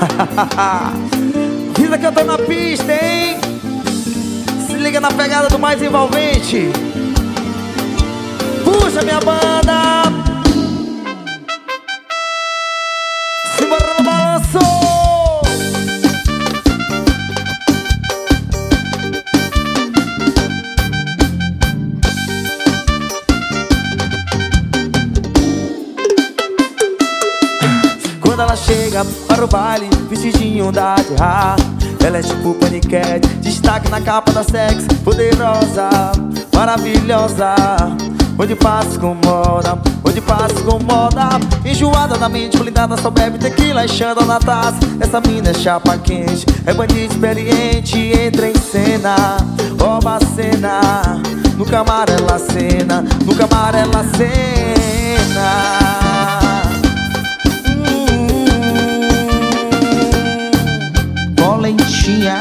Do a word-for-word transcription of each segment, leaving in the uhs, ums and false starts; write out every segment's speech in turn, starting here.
Vida que eu tô na pista, hein? Se liga na pegada do mais envolvente. Puxa minha banda, simbora no balanço. Quando ela chega para o baile, vestidinho da Terra, ela é tipo paniquete, destaque na capa da Sex, poderosa, maravilhosa. Onde passa com moda, onde passa com moda. Enjoada da mente, blindada, só bebe tequila e xanda na taça. Essa mina é chapa quente, é bandida experiente, entra em cena, rouba a cena. No camar ela cena, no camar ela cena. Lentinha.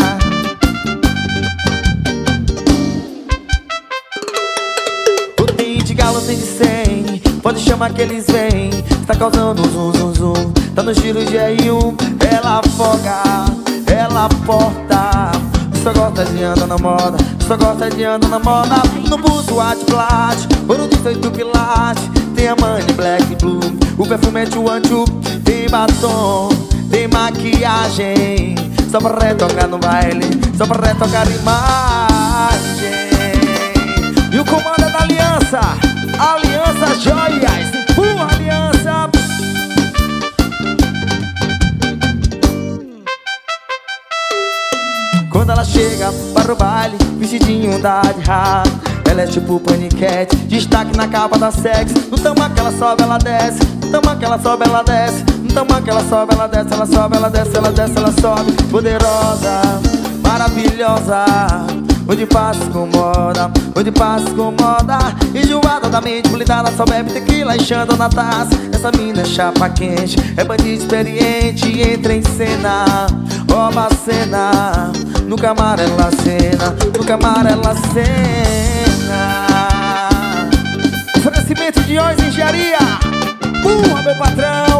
O tem de galo, tem de cem, pode chamar que eles vêm. Tá causando zum zum zum, tá no giro de R um. Ela afoga, ela porta, só gosta de andar na moda, só gosta de andar na moda. No busto, arte, plat, ouro de oito quilates. Tem a money, black, blue, o perfume é two-one-two. Tem batom, tem maquiagem, só pra retocar no baile, só pra retocar imagem. E o comando é da Aliança, Aliança Joias, empurra Aliança. Quando ela chega para o baile, vestidinho da Terra, ela é tipo paniquete, destaque na capa da Sex. No tamanho que ela sobe, ela desce, no tamanho que ela sobe, ela desce, no tamanho que ela sobe, ela desce, ela sobe, ela desce, ela desce, ela sobe. Poderosa, maravilhosa, onde passa com moda, onde passa com moda. Enjoada da mente, blindada, só bebe tequila e xanda na taça. Essa mina é chapa quente, é bandida experiente, entra em cena, rouba a cena. No camar ela cena, no camar ela cena. Oferecimento de Ós Engenharia, burra meu patrão.